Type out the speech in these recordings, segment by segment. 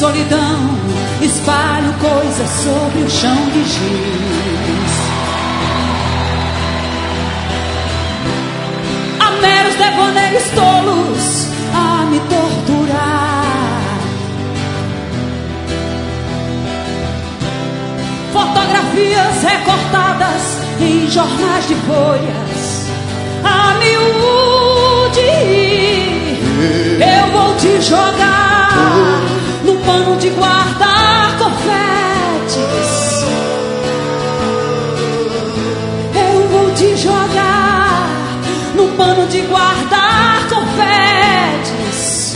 solidão, espalho coisas sobre o chão de giz. Há meros devaneios tolos a me torturar. Fotografias recortadas em jornais de folhas a miúde. Eu vou te jogar no pano de guardar confetes. Eu vou te jogar no pano de guardar confetes.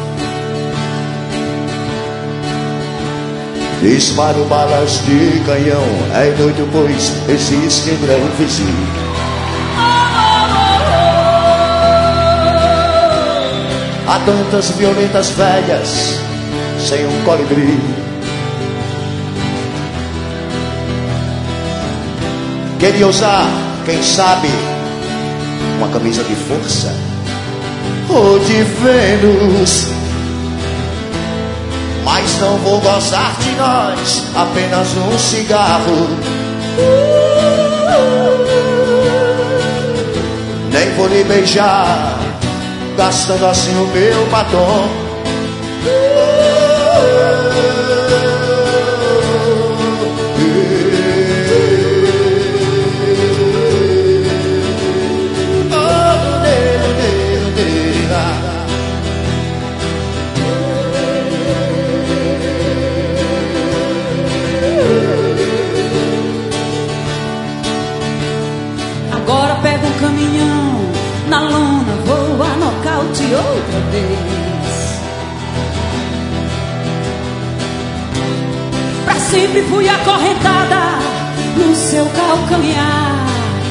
Disparo balas de canhão, é noite pois existe grão vizinho. Há tantas violetas velhas sem um colibri. Queria usar, quem sabe, uma camisa de força ou de Vênus, mas não vou gozar de nós, apenas um cigarro. Nem vou lhe beijar, gastando assim o meu batom. Agora pego um caminhão, na lona vou a nocaute outra vez. Pra sempre fui acorrentada no seu calcanhar.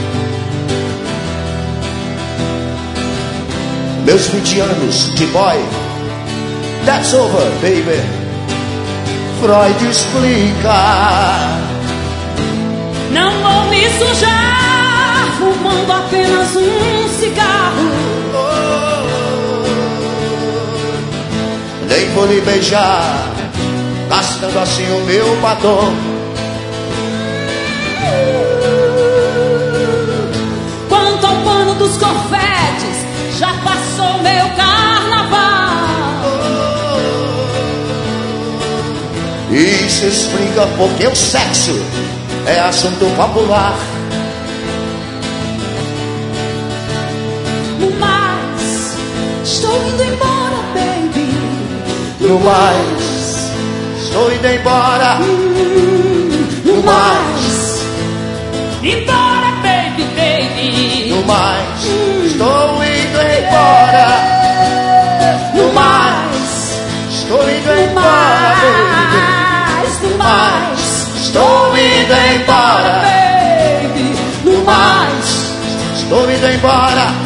Meus 20 anos de boy, that's over, baby. Freud explica. Não vou me sujar fumando apenas um cigarro. Nem vou lhe beijar, gastando assim o meu batom. Quanto ao pano dos confetes, já passou meu carnaval. Isso explica porque o sexo é assunto popular. No mais, estou indo embora, baby. No mais, estou indo embora. No mais, embora, baby, baby. no mais, estou indo embora. No mais, estou indo embora, baby. No mais, Estou indo embora, baby. No mais, estou indo embora.